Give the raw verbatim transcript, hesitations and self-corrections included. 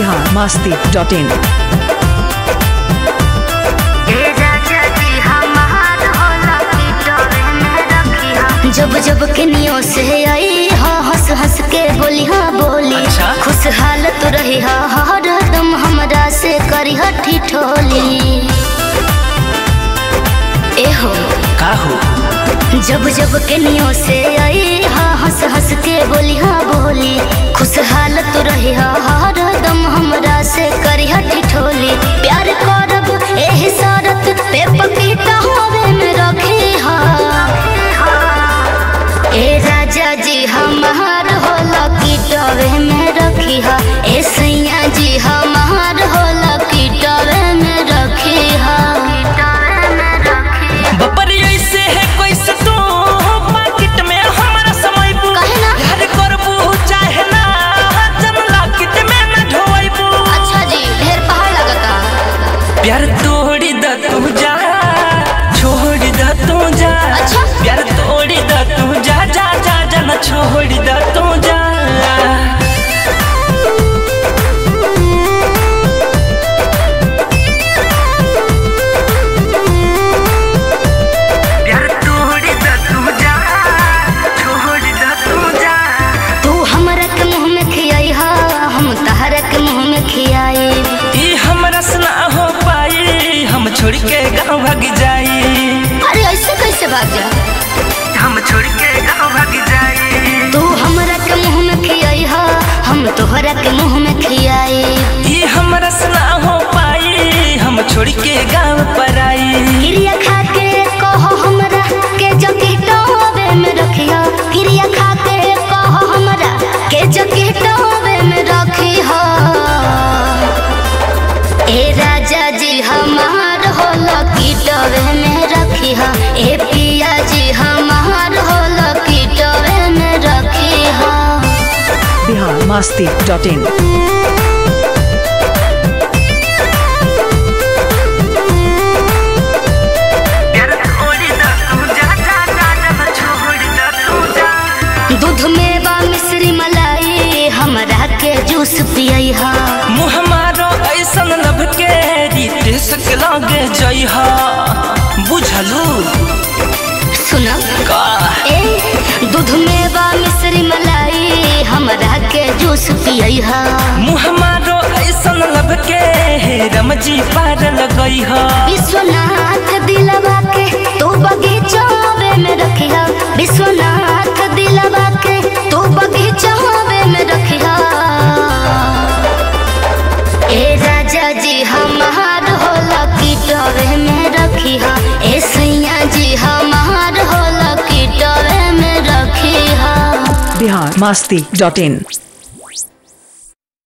Bihar Masti dot इन। जब जब किनियों से आई हा हंस हंस के बोली हा बोली। अच्छा? खुशहाल तो रही हा हरदम हमरा से करी हठी ठोली। ए हो का हो जब जब किनियों से आई हा हंस हंस के बोली हा बोली। खुशहाल तो रही हा हरदम हमरा से करी हठी ठोली। प्यार करब एही शरत पे पपीता होवे में रखी हा। ए राजा जी हमार होला की टवे में रखी हा। ए सैया जी हमार होला की टवे में रखी हा। बपरी ऐसे है कोई सतो मार्केट में हमारा समय बु कहे ना हर करबू चाहे ना जमला कित में न ढोइबू। अच्छा जी ढेर पहाड़ लगता। प्यार तोड़ी द तू जा छोड़ द तू जा। अच्छा? प्यार तोड़ी द तू जा जा जा जा न छोड़ द तू जा। प्यार तोड़ी द तू जा छोड़ द तू जा। तू हमरा के मुंह में खियाई हा हम तहरा के मुंह में खियाई। ई हमरा से ना हो पाई हम छोड़ के गाँव भाग जाई। अरे ऐसे कैसे भाग जा। हम छोड़ के गाँव भाग जाई। तू हमरा के मुंह में खियाई हा हम तोहरा के मुंह में खियाई। ई हमरा से ना हो पाई हम छोड़ के गाँव पर आई। क्रिया खा के कहो हमरा के जकीटोवे में रखिया। क्रिया खा के कहो हमरा के जकीटोवे में रखिया। ए राजा जी हमार होला कीटोवे में रखिया। ए पिया जी हमार होला कीटोवे में रखिया। Bihar Masti dot in. दूध में बा मिश्री मलाई हमरा के जूस पियई हा। मुँह मारो ऐसन लब के रितेश के लगे जई हा। बुझलू सुना का ए दूध में बा मिश्री मलाई हमरा के जूस पियई हा। मुँह मारो ऐसन लब के रमजी पार लगई हा। विश्वनाथ दिलवा के तू बगीचावे में रखिया। विश्वनाथ दिलवा के तू बगीचावे में रखिया। ए राजा जी हमार होला कीटवे में रखिया। ए सैया जी हमार होला कीटवे में रखिया। बिहार मस्ती डॉट इन।